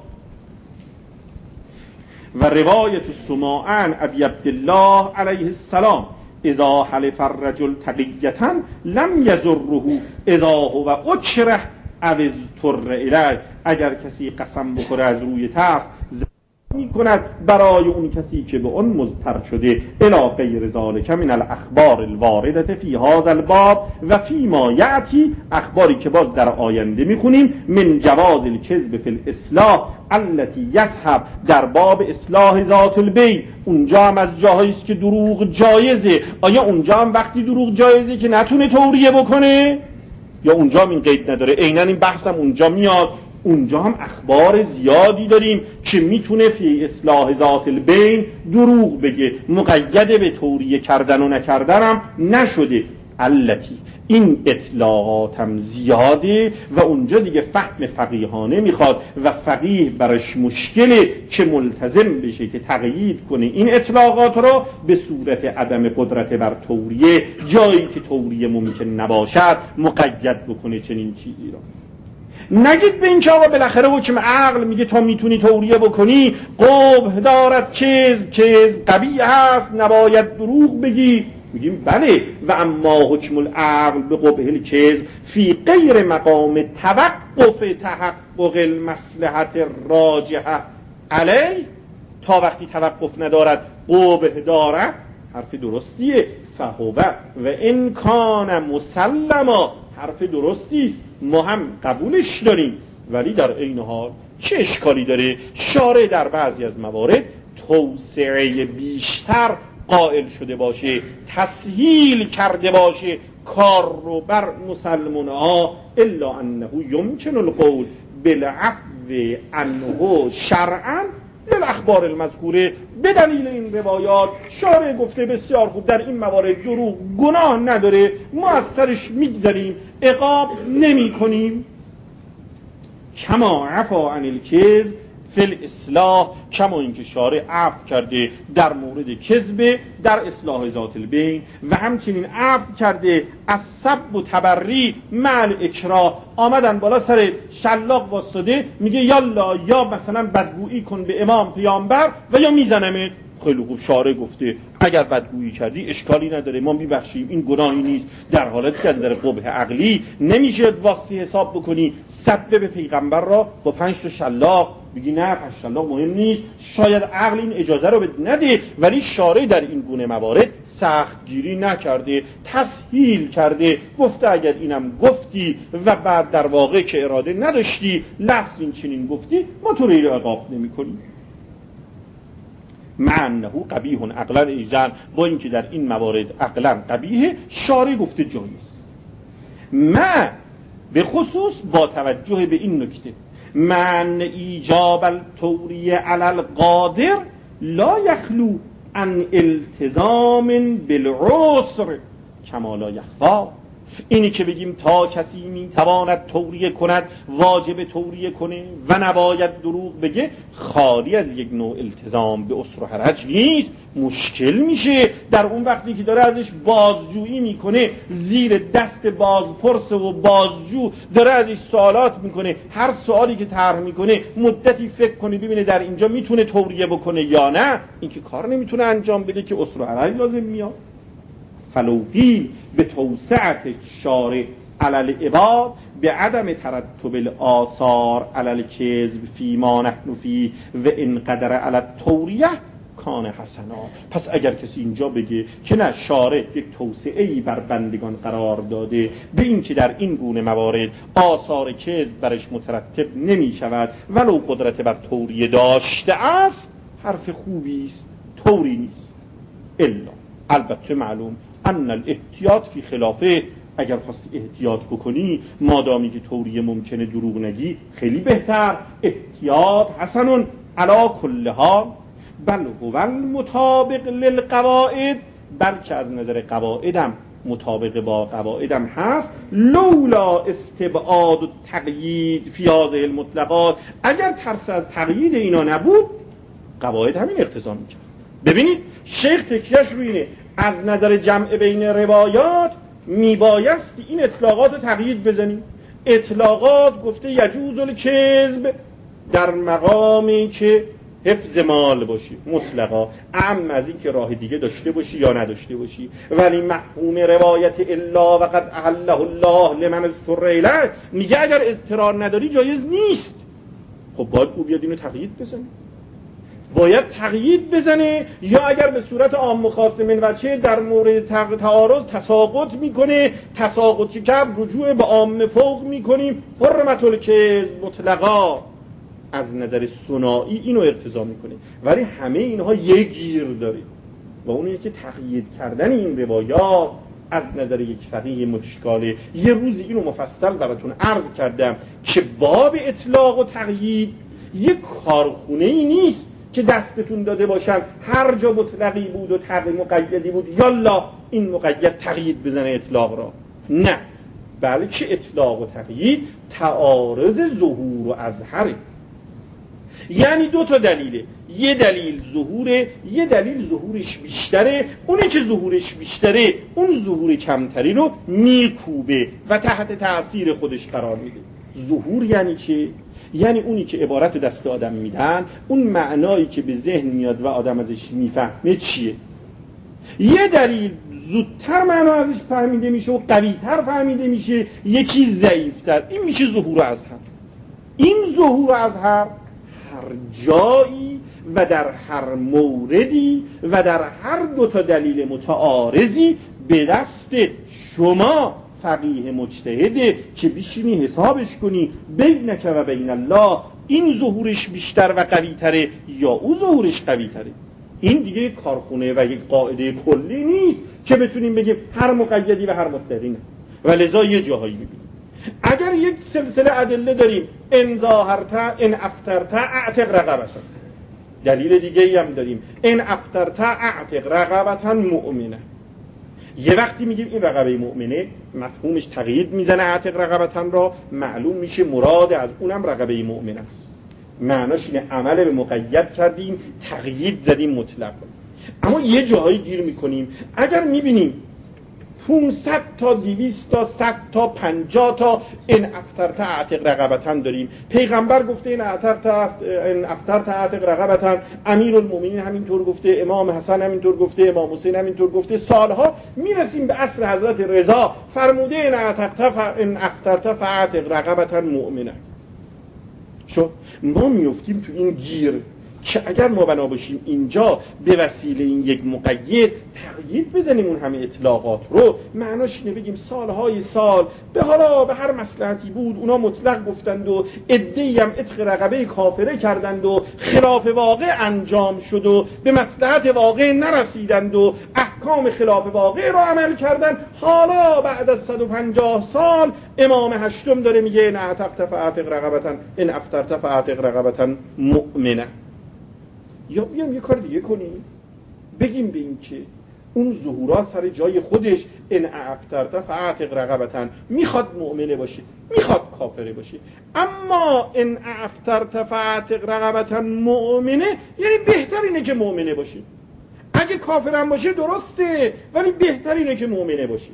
و روایت سماعن ابی عبدالله علیه السلام اذا حلف الرجل تقیتا لم یضره اذا هو اکره او اضطر الیه، اگر کسی قسم بخوره از روی ترس می کند برای اون کسی که به اون مضطر شده. الی غیر ذلک من الاخبار الوارده فی هذا الباب و فی ما یاتی، اخباری که باز در آینده میخونیم، من جواز الکذب فی الاصلاح التي یذهب، در باب اصلاح ذات البین، اونجا هم از جاهایی است که دروغ جایزه. آیا اونجا هم وقتی دروغ جایزه که نتونه توریه بکنه، یا اونجا هم این قید نداره؟ عیناً این بحثم اونجا میاد. اونجا هم اخبار زیادی داریم که میتونه فی اصلاح ذات البین دروغ بگه، مقید به توریه کردن و نکردن هم نشده. التی، این اطلاعاتم زیاده و اونجا دیگه فهم فقیهانه میخواد و فقیه برش مشکله که ملتزم بشه که تقیید کنه این اطلاعات رو به صورت عدم قدرت بر توریه، جایی که توریه ممکن نباشد مقید بکنه چنین چیزی رو. نگید به این که آقا بالاخره حکم عقل میگه تا میتونی توریه بکنی، قبح دارد کذب قبیح هست نباید دروغ بگی. میگیم بله، و اما حکم العقل به قبح الکذب فی غیر مقام توقف تحقق المصلحت الراجحه علی، تا وقتی توقف ندارد قبح دارد، حرف درستیه. فهو و ان کان مسلما، حرف درستیست، ما هم قبولش داریم، ولی در عین حال چه اشکالی داره شارع در بعضی از موارد توسعه بیشتر قائل شده باشه، تسهیل کرده باشه کار رو بر مسلمان ها، الا انه یمکن القول بالعفو عنه شرعا الاخبار المذکوره. به دلیل این روایات شارع گفته بسیار خوب در این موارد دروغ گناه نداره، ما از سرش میگذریم، عقاب نمی کنیم. کما عفا عن الکذب فی الاصلاح، کما اینکه شارع عفو کرده در مورد کذب در اصلاح ذات البین، و همچنین عفو کرده از سب و تبری مع اکراه. آمدن بالا سر شلاق واسطه میگه یالا، یا مثلا بدگویی کن به امام پیامبر و یا میزنمت. خیلی خوب، شارع گفته اگر بدگویی کردی اشکالی نداره، ما میبخشیم، این گناهی نیست. در حالتی که در قبح عقلی نمیشه واسطه حساب بکنی سب به پیغمبر را با 5 تا شلاق، بگی نه 5 شلاق مهم نیست، شاید عقل این اجازه رو نده. ولی شارع در این گونه موارد سخت گیری نکرده، تسهیل کرده، گفته اگر اینم گفتی و بعد در واقع که اراده نداشتی لفظ این چنین گفتی، ما تو رو عقاب نمی کنیم. معنه قبیح عقلا ایزن، با اینکه در این موارد عقلا قبیحه، شارع گفته جایز. ما به خصوص با توجه به این نکته، من ایجاب التوریه علی القادر لا یخلو عن التزام بالعسر کما لا یخفا. اینی که بگیم تا کسی میتواند توریه کند واجب توریه کنه و نباید دروغ بگه، خالی از یک نوع التزام به اسر و حرج نیست. مشکل میشه در اون وقتی که داره ازش بازجویی میکنه، زیر دست بازپرس و بازجو داره ازش سوالات میکنه، هر سوالی که طرح میکنه مدتی فکر کنه ببینه در اینجا میتونه توریه بکنه یا نه. این که کار نمیتونه انجام بده که اسر و حرج لازم میاد. فلوقی به توسعت شارع علل عباد به عدم ترتب الآثار علل کذب فیما نحن فی و ان قدر علی التوریه کان حسنا. پس اگر کسی اینجا بگه که نه، شارع یک توسعه‌ای بر بندگان قرار داده به این که در این گونه موارد آثار کذب برش مترتب نمی شود ولو قدرت بر توریه داشته است، حرف خوبی است، توری نیست. الا البته معلوم ان الاحتیاط فی خلافه، اگر خواستی احتیاط بکنی مادامی که توریه ممکنه دروغ نگی خیلی بهتر. احتیاط حسن علی کل حال بل هو المطابق للقواعد، بلکه از نظر قواعدم مطابق با قواعدم هست. لولا استبعاد و تقیید فی هذه المطلقات، اگر ترس از تقیید اینا نبود قواعد همین اقتضا میکرد. ببینید شیخ تکیهش روی اینه، از نظر جمع بین روایات میبایست این اطلاقات رو تقیید بزنیم. اطلاقات گفته یجوز الکذب در مقامی که حفظ مال باشی مطلقا، اما از این که راه دیگه داشته باشی یا نداشته باشی. ولی مفهوم روایت الا وقد احله الله لمن استر الیه میگه اگر اضطرار نداری جایز نیست. خب باید او بیاد اینو تقیید بزنه، باید تقیید بزنه، یا اگر به صورت عام خاص من وجه در مورد تعارض تساقط میکنه، تساقطی که رجوع به عام فوق میکنیم، حرمت الکذب مطلقا از نظر ثنایی اینو اقتضا میکنه. ولی همه اینها یک گیر داره و اون که تقیید کردن این روایات از نظر یک فقیه مشکاله. یه روزی اینو مفصل براتون عرض کردم که باب اطلاق و تقیید یک کارخونه ای نیست که دستتون داده باشن هر جا مطلقی بود و مقیدی بود یالا این مقید تقیید بزنه اطلاق را. نه، بلکه اطلاق و تقیید تعارض ظهور و اظهره. یعنی دو تا دلیله، یه دلیل ظهوره، یه دلیل ظهورش بیشتره. اونی که ظهورش بیشتره اون ظهور کمتری رو میکوبه و تحت تأثیر خودش قرار میده. ظهور یعنی چه؟ یعنی اونی که عبارت دست آدم میدن، اون معنایی که به ذهن میاد و آدم ازش میفهمه چیه. یه دلیل زودتر معنا ازش فهمیده میشه و قویتر فهمیده میشه، یکی ضعیفتر. این میشه ظهور اظهر. این ظهور اظهر هر جایی و در هر موردی و در هر دو تا دلیل متعارضی به دست شما فقیه مجتهده که بشینی حسابش کنی بینک و بین الله این ظهورش بیشتر و قوی تره یا او ظهورش قوی تره. این دیگه کارخونه و یک قاعده کلی نیست که بتونیم بگیم هر مقیدی و هر مطلقی نه. و لذا یه جاهایی میبینیم اگر یک سلسله ادله داریم ان ظاهرت ان افطرت اعتق رقبتا، دلیل دیگه ای هم داریم ان افطرت اعتق رقبتا مؤمنه. یه وقتی میگیم این رقبه مؤمنه مفهومش تقیید میزنه اعتق رقبتا را، معلوم میشه مراد از اونم رقبه مؤمن است. معناش اینه عمل به مقید کردیم، تقیید زدیم مطلق. اما یه جاهایی گیر میکنیم اگر میبینیم 500 تا 200 تا 100 تا 50 تا ان افطرت اعتق رقبتا داریم، پیغمبر گفته این افطرت اعتق رقبتا، امیرالمومنین همینطور گفته، امام حسن همینطور گفته، امام حسین همینطور گفته، سالها میرسیم به عصر حضرت رضا فرموده ان افطرت فاعتق رقبتا مؤمنه. چون ما میفتیم تو این گیر که اگر ما بنا باشیم اینجا به وسیله این یک مقید تقیید بزنیم اون همه اطلاقات رو، معناش اینه بگیم سالهای سال به حالا به هر مصلحتی بود اونا مطلق گفتند و عده‌ای هم عتق رقبه کافره کردند و خلاف واقع انجام شد و به مصلحت واقع نرسیدند و احکام خلاف واقع رو عمل کردند. حالا بعد از 150 سال امام هشتم داره میگه ان اعتقت فاعتق رقبتا ان افطرت فاعتق رقبتا مؤمنه. یا بیام یه کار دیگه کنیم، بگیم به این که اون ظهورات سر جای خودش، ان افترت فاعتق رقبتن، میخواد مؤمنه باشه میخواد کافره باشه. اما ان افترت فاعتق رقبتن مؤمنه یعنی بهترینه که مؤمنه باشه. اگه کافرم باشه درسته، ولی بهترینه که مؤمنه باشه.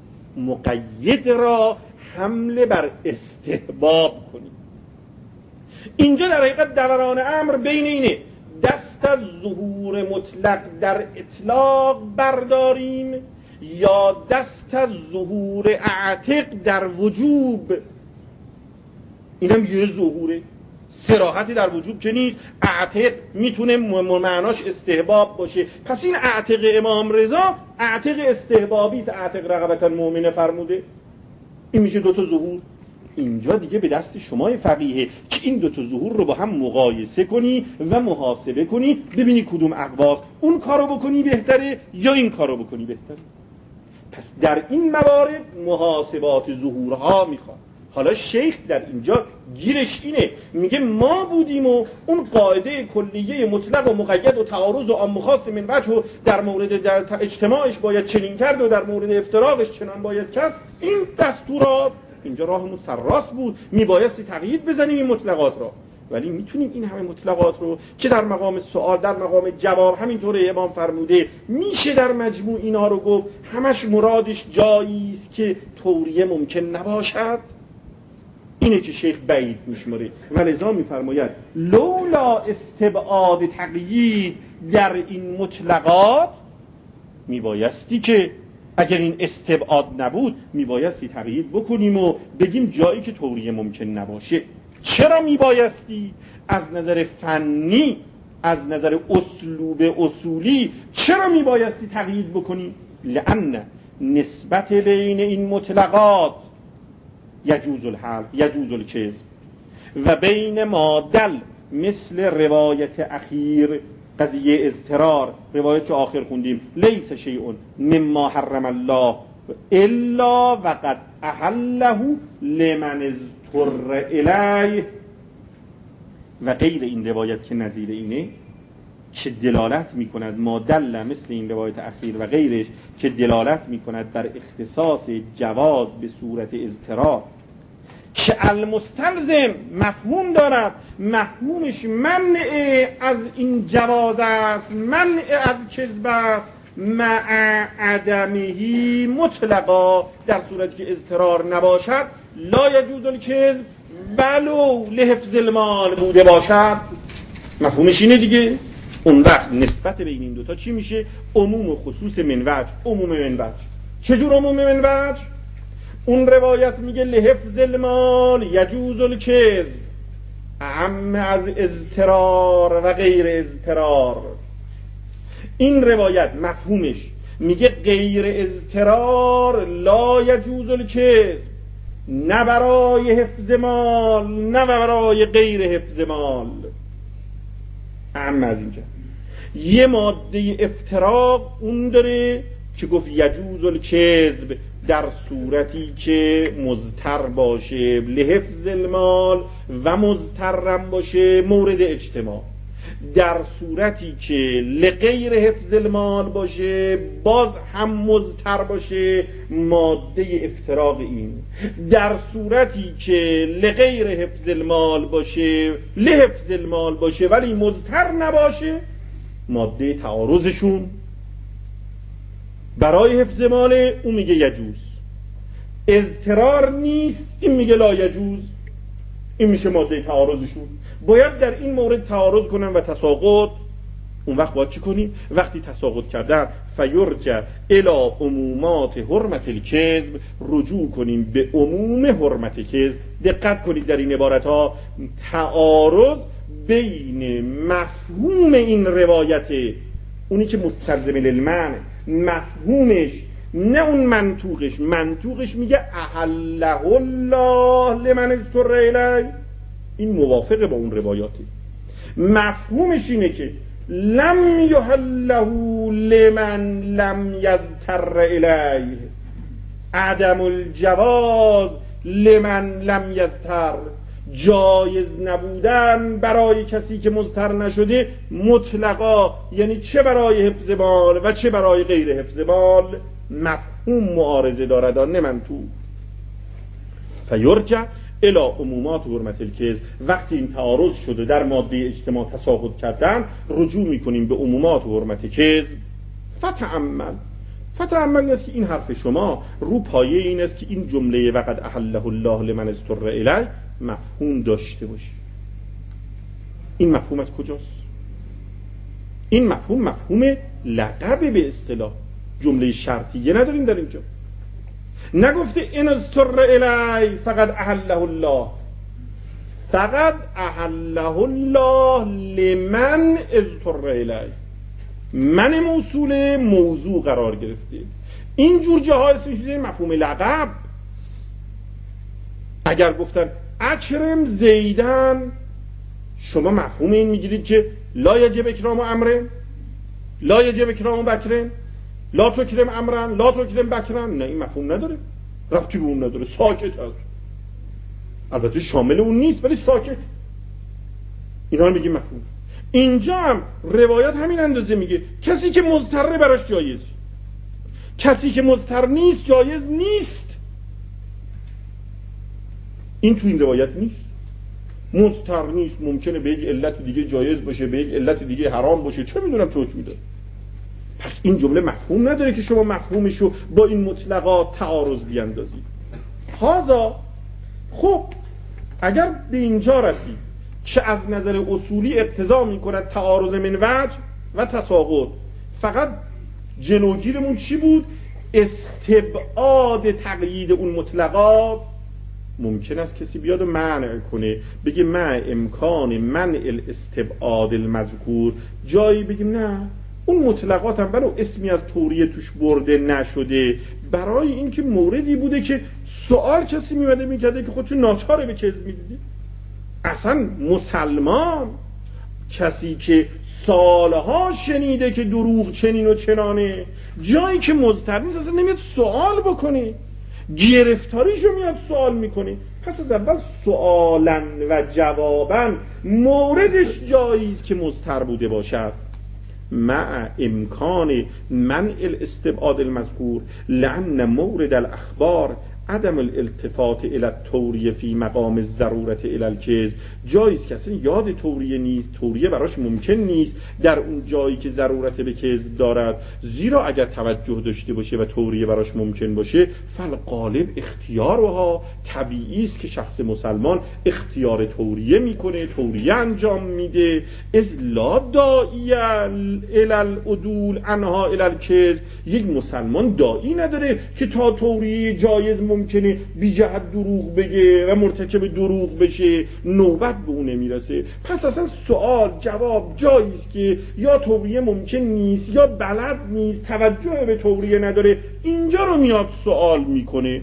مقید را حمله بر استحباب کنی. اینجا در حقیقت دوران امر بین اینه دست از ظهور مطلق در اطلاق برداریم یا دست از ظهور اعتق در وجوب. اینم یه ظهوره، صراحتی در وجوب که نیست. اعتق میتونه معناش استحباب باشه، پس این اعتق امام رضا اعتق استحبابی است. اعتق رقبتن مؤمنه فرموده، این میشه دوتا ظهور. اینجا دیگه به دست شما فقیهه که این دوتا ظهور رو با هم مقایسه کنی و محاسبه کنی، ببینی کدوم اقواس اون کارو بکنی بهتره یا این کارو بکنی بهتره. پس در این موارد محاسبات ظهورها میخواد. حالا شیخ در اینجا گیرش اینه، میگه ما بودیم و اون قاعده کلیه مطلق و مقید و تعارض و عام و خاص من وجه در مورد در اجتماعش باید چنین کرد و در مورد افتراقش چنان باید کرد. این دستورات اینجا راهمون سرراست بود، میبایستی تقیید بزنیم این مطلقات را. ولی میتونیم این همه مطلقات رو که در مقام سوال در مقام جواب همینطور امام فرموده میشه در مجموع اینا رو گفت همش مرادش جایی است که توریه ممکن نباشد. اینه که شیخ بعید میشماره و لذا میفرماید لولا استبعاد تقیید در این مطلقات، میبایستی که اگر این استبعاد نبود میبایستی تقیید بکنیم و بگیم جایی که توریه ممکن نباشه. چرا میبایستی؟ از نظر فنی، از نظر اسلوب اصولی چرا میبایستی تقیید بکنیم؟ لأن نسبت بین این مطلقات یجوز الحلف یجوز الکذب و بین ما دل مثل روایت اخیر قضیه اضطرار، روایت که آخر خوندیم لیس شیء مما حرم الله الا وقد احله لمن اضطر الیه و غیر این روایت که نظیر اینه که دلالت میکند ما دل مثل این روایت اخیر و غیرش که دلالت میکند بر اختصاص جواز به صورت اضطرار که المستلزم مفهوم دارد، مفهومش منع از این جواز است، منع از کذب است، مع عدمهی مطلقا، در صورتی که اضطرار نباشد لا یجوز الکذب ولو لحفظ المال بوده باشد. مفهومش اینه دیگه. اون وقت نسبت بین این دوتا چی میشه؟ عموم و خصوص من وجه. عموم من وجه چجور عموم من وجه؟ اون روایت میگه لحفظ المال یجوز الکذب، اعم از اضطرار و غیر اضطرار. این روایت مفهومش میگه غیر اضطرار لا یجوز الکذب، نه برای حفظ مال نه برای غیر حفظ مال. اعم از اینجا یه ماده افتراق اون داره که گفت یجوز الکذب در صورتی که مضطر باشه لحفظ المال و مضطرم باشه مورد اجتماع، در صورتی که لغیر حفظ المال باشه باز هم مضطر باشه ماده افتراق این، در صورتی که لغیر حفظ المال باشه لحفظ المال باشه ولی مضطر نباشه ماده تعارضشون. برای حفظ مال اون میگه یجوز، اضطرار نیست این میگه لا یجوز. این میشه ماده تعارضشون. باید در این مورد تعارض کنن و تساقط. اون وقت باید چی کنیم؟ وقتی تساقط کردن فیرجع الی عمومات حرمت الکذب، رجوع کنیم به عموم حرمت کذب. دقت کنید در این عبارت ها تعارض بین مفهوم این روایت اونی که مستلزم للمعنی مفهومش نه اون منطوقش. منطوقش میگه احله الله لمن اضطر الیه، این موافقه با اون روایاتی. مفهومش اینه که لم یحله لمن لم یضطر الیه، عدم الجواز لمن لم یضطر. جایز نبودن برای کسی که مضطر نشده مطلقا، یعنی چه برای حفظ مال و چه برای غیر حفظ مال، مفهوم معارضه دارد نه منطوق. فیرجع الی عمومات حرمت الکذب، وقتی این تعارض شده در ماده اجتماع تساقط کردن، رجوع میکنیم به عمومات حرمت کذب. فتأمل است که این حرف شما رو پایه این است که این جمله وقد احله الله لمن اضطر الیه مفهوم داشته باشه. این مفهوم از کجاست؟ این مفهوم لقب به اصطلاح، جمله شرطیه نداریم در اینجا. نگفته ان اضطر الیه فقد احله الله، فقد احله الله لمن اضطر الیه، من موصول موضوع قرار گرفته. اینجور جاها اسمش میشه مفهوم لقب. اگر گفتن اکرم زیدن، شما مفهوم این میگیرید که لا یجب اکرام امرن، لا یجب اکرام بکرن، لا تکرم امرن، لا تکرم بکرن. نه، این مفهوم نداره، ربطی به اون نداره، ساکت هست. البته شامل اون نیست ولی ساکت. اینا رو میگیم مفهوم. اینجا هم روایات همین اندازه میگه کسی که مضطره براش جایز، کسی که مضطر نیست جایز نیست. این تو این روایت نیست. مضطر نیست ممکنه به یک علت دیگه جایز باشه، به یک علت دیگه حرام باشه، چه میدونم چه حکمی داره. پس این جمله مفهوم نداره که شما مفهومشو با این مطلقات تعارض بیاندازید. هذا خب اگر به اینجا رسید که از نظر اصولی اقتضا میکند تعارض من وجه و تساقط، فقط جلوگیرمون چی بود؟ استبعاد تقیید اون مطلقات. ممکن است کسی بیاد و منع کنه، بگه مع امکان منع الاستبعاد المذکور، جایی بگیم نه اون مطلقات هم ولو اسمی از توریه توش برده نشده، برای اینکه موردی بوده که سوال کسی میمده میکرده که خودشو ناچاره به کذب میدیده. اصلا مسلمان، کسی که سالها شنیده که دروغ چنین و چنانه، جایی که مضطر نیست اصلا نمیاد سوال بکنه، گرفتاریشو میاد سوال میکنه. پس از اول سوالن و جوابن موردش جاییست که مضطر بوده باشد، مع امکان منع الاستبعاد المذکور، لأن مورد الاخبار عدم الالتفات الى التوریه فی مقام الضرورت الى الکذب. جاییست که اصلا یاد توریه نیست، توریه براش ممکن نیست در اون جایی که ضرورت به کذب دارد، زیرا اگر توجه داشته باشه و توریه براش ممکن باشه، فالغالب اختیارها، طبیعی است که شخص مسلمان اختیار توریه میکنه، توریه انجام میده. از لا داعی الی العدول عنها الی الکذب، یک مسلمان داعی نداره که تا توریه جایز ممکنه بی جهت دروغ بگه و مرتکب دروغ بشه، نوبت به اون نمیرسه. پس اصلا سوال جواب جاییست که یا توریه ممکن نیست یا بلد نیست، توجه به توریه نداره، اینجا رو میاد سوال میکنه.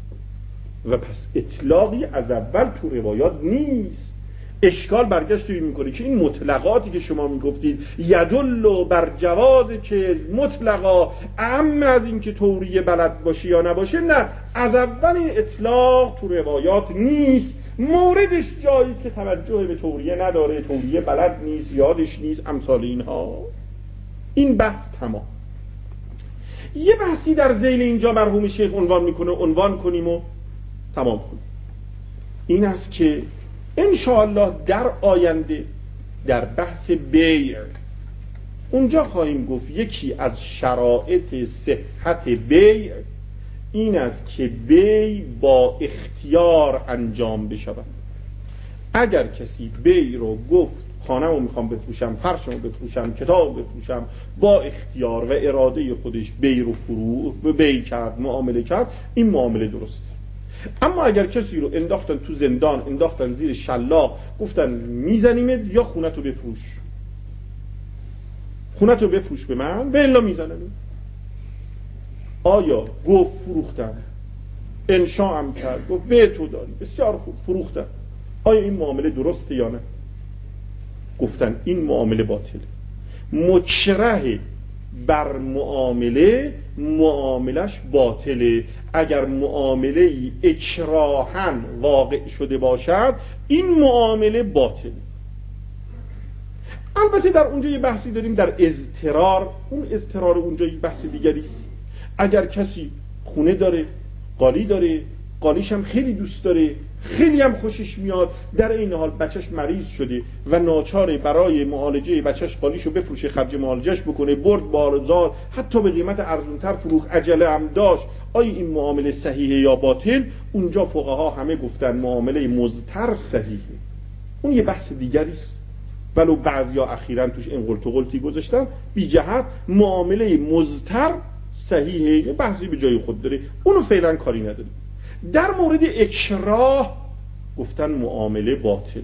و پس اطلاقی از اول تو روایات نیست. اشکال برگشت میکنه که این مطلقاتی که شما میگفتید یدل بر جواز که مطلقا اما از این که توریه بلد باشه یا نباشه، نه، از اول این اطلاق تو روایات نیست. موردش جاییست که توجه به توریه نداره، توریه بلد نیست، یادش نیست، امثال اینها. این بحث تمام. یه بحثی در ذیل اینجا مرحوم شیخ عنوان میکنه، عنوان کنیم و تمام کنیم. این است که انشاءالله در آینده در بحث بیع اونجا خواهیم گفت یکی از شرایط صحت بیع این است که بیع با اختیار انجام بشود. اگر کسی بیع رو گفت خانه‌مو میخوام بفروشم، فرشمو بفروشم، کتاب بفروشم، با اختیار و اراده خودش بیع رو بیع کرد، معامله کرد، این معامله درسته. اما اگر کسی رو انداختن تو زندان، انداختن زیر شلاق، گفتن میزنیمت یا خونتو بفروش، خونتو بفروش به من و الا میزنم، آیا گفت فروختم، انشاء هم کرد گفت به تو داری، بسیار خوب فروختم، آیا این معامله درسته یا نه؟ گفتن این معامله باطله، مکره بر معاملش باطله. اگر معامله اکراهاً واقع شده باشد این معامله باطله. البته در اونجا یه بحثی داریم در اضطرار، اون اضطرار اونجا یه بحث دیگری است. اگر کسی خونه داره، قالی داره، قالیش هم خیلی دوست داره، خیلی هم خوشش میاد، در این حال بچهش مریض شده و ناچاره برای معالجه بچهش قالیشو بفروشه، خرج معالجهش بکنه، برد بازار، حتی به قیمت ارزونتر فروخت، عجله هم داشت، آیا این معامله صحیحه یا باطل؟ اونجا فقها همه گفتن معامله مضطر صحیحه. اون یه بحث دیگری است، ولو بعضیا اخیراً توش این قلت و قلتی گذاشتن، بی جهت معامله مضطر صحیحه، یه بحثی به جای خود داره، اونو فعلا کاری نداریم. در مورد اکراه گفتن معامله باطله.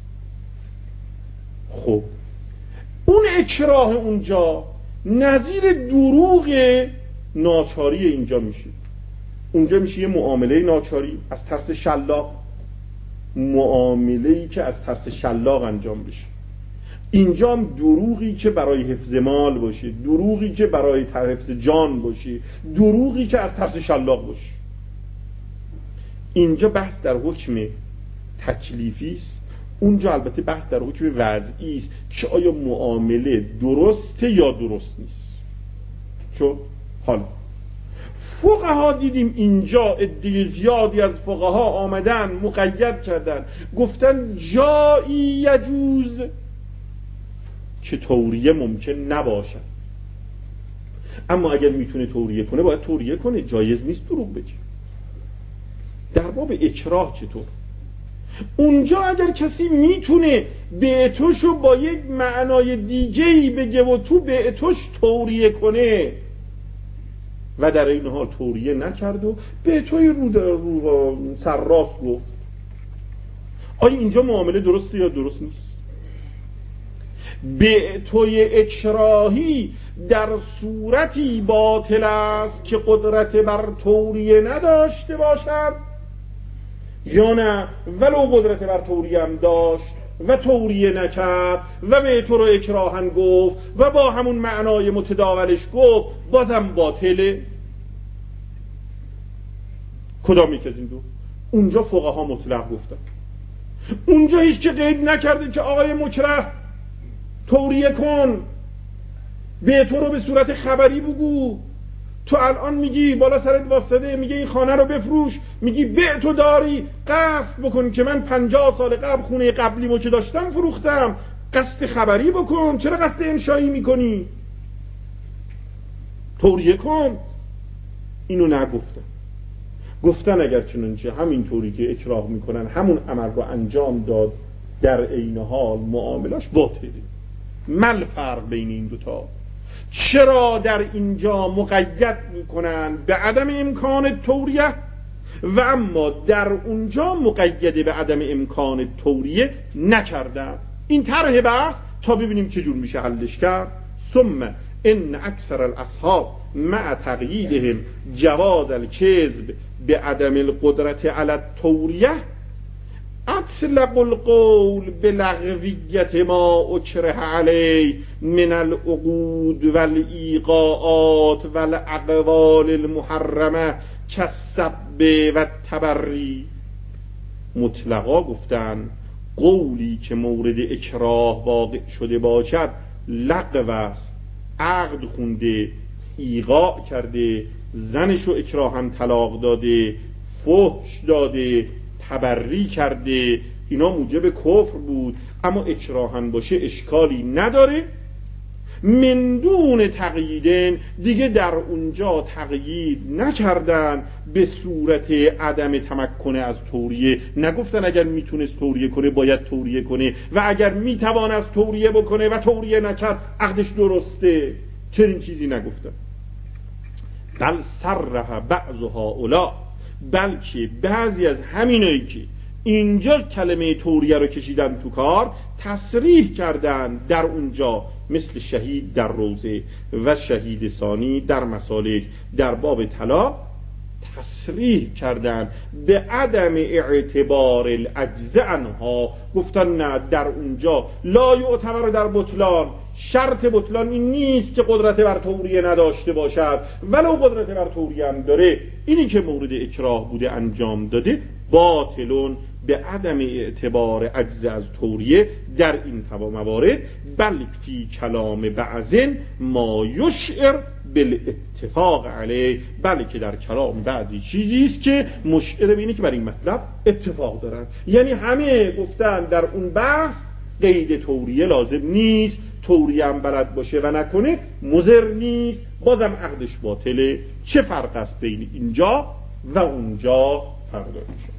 خب اون اکراه اونجا نظیر دروغ ناچاری اینجا میشه. اونجا میشه یه معامله ناچاری از ترس شلاق، معامله‌ای که از ترس شلاق انجام بشه. اینجا هم دروغی که برای حفظ مال باشه، دروغی که برای حفظ جان باشه، دروغی که از ترس شلاق باشه. اینجا بحث در حکم تکلیفی است، اونجا البته بحث در حکم وضعی است که آیا معامله درسته یا درست نیست. چون حالا فقها دیدیم اینجا عده زیادی از فقها آمدن مقید کردن، گفتن جایی یجوز که توریه ممکن نباشد، اما اگر میتونه توریه کنه باید توریه کنه، جایز نیست دروغ بگه. در باب اکراه چطور؟ اونجا اگر کسی میتونه بعتوشو با یک معنای دیگه‌ای بگه و تو بعتوش توریه کنه و در این حال توریه نکرد و بعتوی رو سرراست گفت، آیا اینجا معامله درسته یا درست نیست؟ بعتوی اکراهی در صورتی باطل است که قدرت بر توریه نداشته باشد یا نه ولو قدرت بر توریه هم داشت و توریه نکرد و بعتو رو اکراهن گفت و با همون معنای متداولش گفت، بازم باطله. کدام یک از این دو؟ اونجا فقها مطلق گفتن، اونجا هیچ که قید نکرده که آقای مکره توریه کن، بعتو رو به صورت خبری بگو. تو الان میگی بالا سرت واسطه، میگه این خانه رو بفروش، میگی بعتو داری، قصد بکن که من 50 سال قبل خونه قبلیمو که داشتم فروختم، قصد خبری بکن، چرا قصد انشایی میکنی؟ توریه کن. اینو نگفتن، گفتن اگر چنانچه همین طوری که اکراه میکنن همون عمل رو انجام داد در عین حال معاملش باطله. مل فرق بین این دوتا؟ چرا در اینجا مقید میکنن به عدم امکان توریه و اما در اونجا مقید به عدم امکان توریه نکردن؟ این طرح بحث تا ببینیم چه جور میشه حلش کرد. ثم ان اکثر الاصحاب مع تقییدهم جواز الکذب به عدم القدرت علی التوریه اطلق القول بلغویت ما اکره علی من العقود والایقاعات والاقوال المحرمه کالسب و التبری. مطلقا گفتن قولی که مورد اکراه واقع شده باشد لغو است، عقد خونده، ایقاع کرده، زنشو اکراهاً طلاق داده، فحش داده، تبری کرده، اینا موجب کفر بود، اما اکراهاً باشه اشکالی نداره. من دون تقییدن، دیگه در اونجا تقیید نکردن به صورت عدم تمکن از توریه، نگفتن اگر میتونست توریه کنه باید توریه کنه و اگر میتوان از توریه بکنه و توریه نکرد عقدش درسته، چنین چیزی نگفتن. بل صرح بعض هؤلاء، بلکه بعضی از همینایی که اینجا کلمه توریه رو کشیدن تو کار تصریح کردن در اونجا، مثل شهید در روزه و شهید ثانی در مسالک در باب طلاق تصریح کردن به عدم اعتبار العجز عنها، گفتن نه، در اونجا لا یعتبر در بطلان، شرط بطلان این نیست که قدرت بر توریه نداشته باشد، ولو قدرت بر توریه هم داره، اینی که مورد اکراه بوده انجام داده باطلون به عدم اعتبار عجز از توریه در این موارد، بل فی کلام بعضن ما یشعر بالاتفاق علیه، بلکه در کلام بعضی چیزی است که مشعر به اینه که بر این مطلب اتفاق دارن. یعنی همه گفتن در اون بحث قید توریه لازم نیست، توریه هم بلد باشه و نکنه مضر نیست، بازم عقدش باطله. چه فرق است بین اینجا و اونجا؟ فرق داره.